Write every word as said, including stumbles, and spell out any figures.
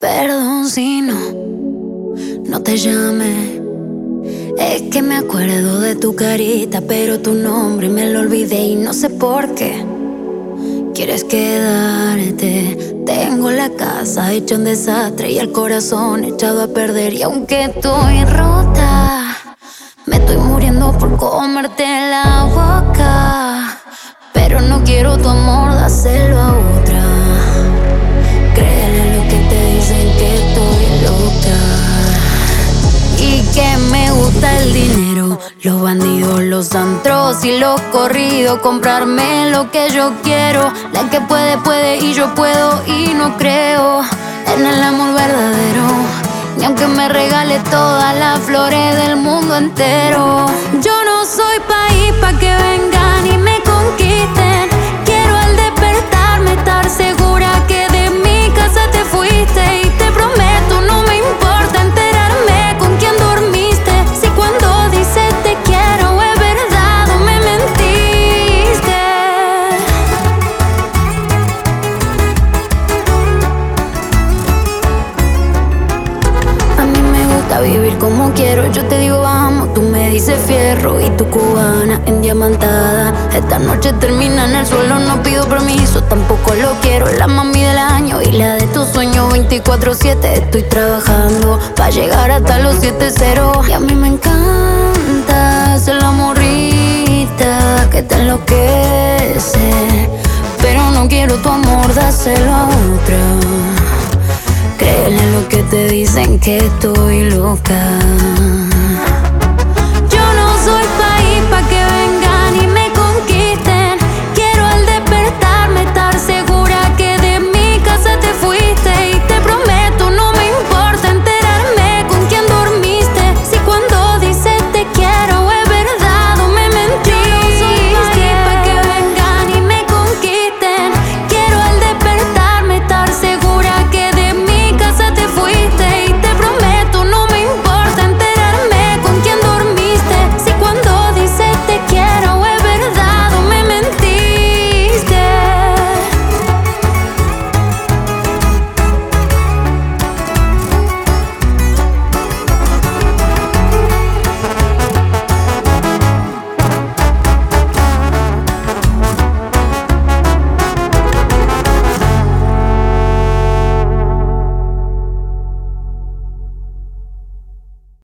Perdón si no, no te llamé. Es que me acuerdo de tu carita, pero tu nombre me lo olvidé y no sé por qué. Quieres quedarte. Tengo la casa hecha un desastre y el corazón echado a perder. Y aunque estoy rota, me estoy muriendo por comerte la boca. Pero no quiero tu amor, dáselo a otra. Créele lo que te dicen, que estoy loca y que me gusta el dinero, los bandidos, los antros y los corridos. Comprarme lo que yo quiero. La que puede, puede y yo puedo. Y no creo en el amor verdadero, ni aunque me regale todas las flores del mundo entero. Yo no soy país pa' que vengan y me conquisten. Quiero al despertarme estar segura que de mi casa te fuiste. Y te prometo no me importa enterarme con quién dormiste. Si cuando dices te quiero es verdad o me mentiste. A mí me gusta vivir como quiero. Yo te digo vamos, tú me dices fierro. Y tu cubana endiamantada. Esta noche termina en el suelo, no pido permiso, tampoco lo quiero. La mami del año y la de tus sueños. Veinticuatro siete estoy trabajando pa' llegar hasta los siete cero. Y a mí me encanta ser la morrita que te enloquece, pero no quiero tu amor, dáselo a otra. Créele lo que te dicen, que estoy loca.